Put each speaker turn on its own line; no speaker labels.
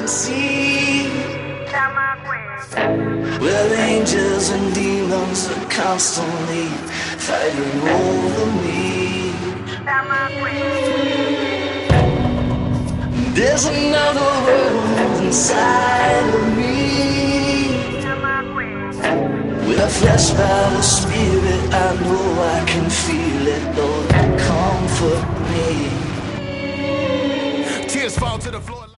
can see. Well, angels and demons are constantly fighting over me. There's another world inside of me. With a flesh by the spirit, I know I can feel it. Lord, comfort me.
Tears fall to the floor.